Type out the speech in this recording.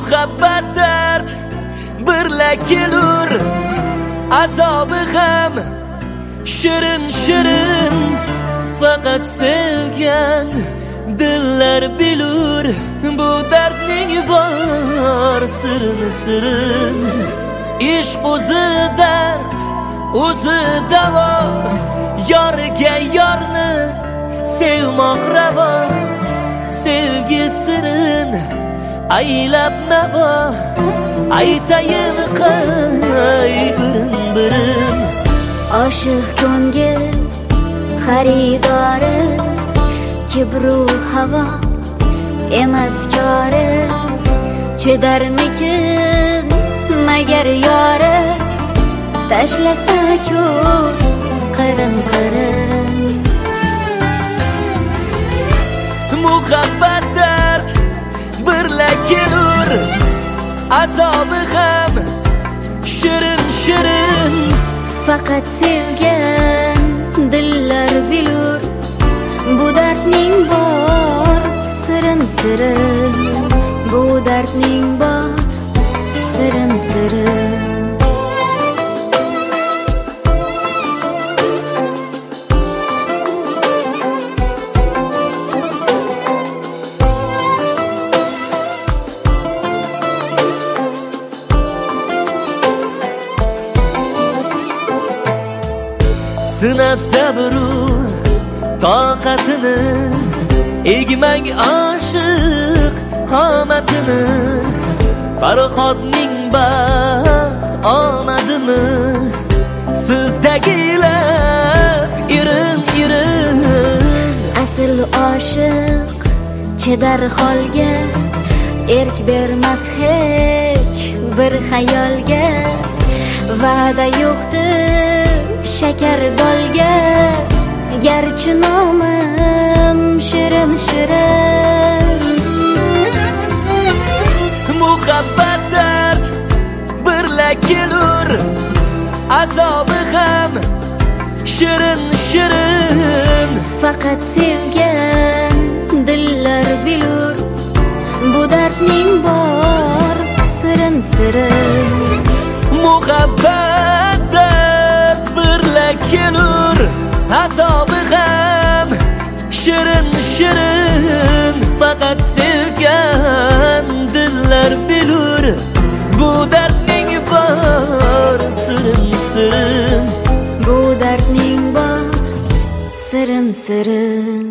muhabbat dard birla kelur, azobi ham shirin shirin. Faqat sevgan dillar bilur, bu dardning bor sirini sirin. Ishq o'zi dard, o'zi davo, yorga yorni sevmoq ravo. Sevgi sirin aylab navo, aytayin qay birin birin. Oshiq ko'ngil xaridori, kibru havo emas kori. Chidarmikin magar yori, tashlasa ko'z qirin qirin. Muhabbat dard birla kelur, azobi ham shirin shirin. Faqat sevgan dillar bilur, bu dardning bor sirin sirin. Bu dardning bor sirin sirin. Sinab sabru toqatini, egmang oshiq qomatini. Farhodning baxt omadimi, sizdagilar irin irin. Asl oshiq chedar holga, erk bermas hech bir xayolga. Va'da yo'qdir shakar dolga, garchi nomim shirin shirin. Muhabbat dard birla kelur, azobi ham shirin shirin. Faqat sevgan dillar bilur, bu dardning bor sirin sirin. Muhabbat dard birla kelur, azobi ham shirin shirin. Faqat sevgan dillar bilur, bu dardning bor sirin sirin. Bu dardning bor sirin sirin.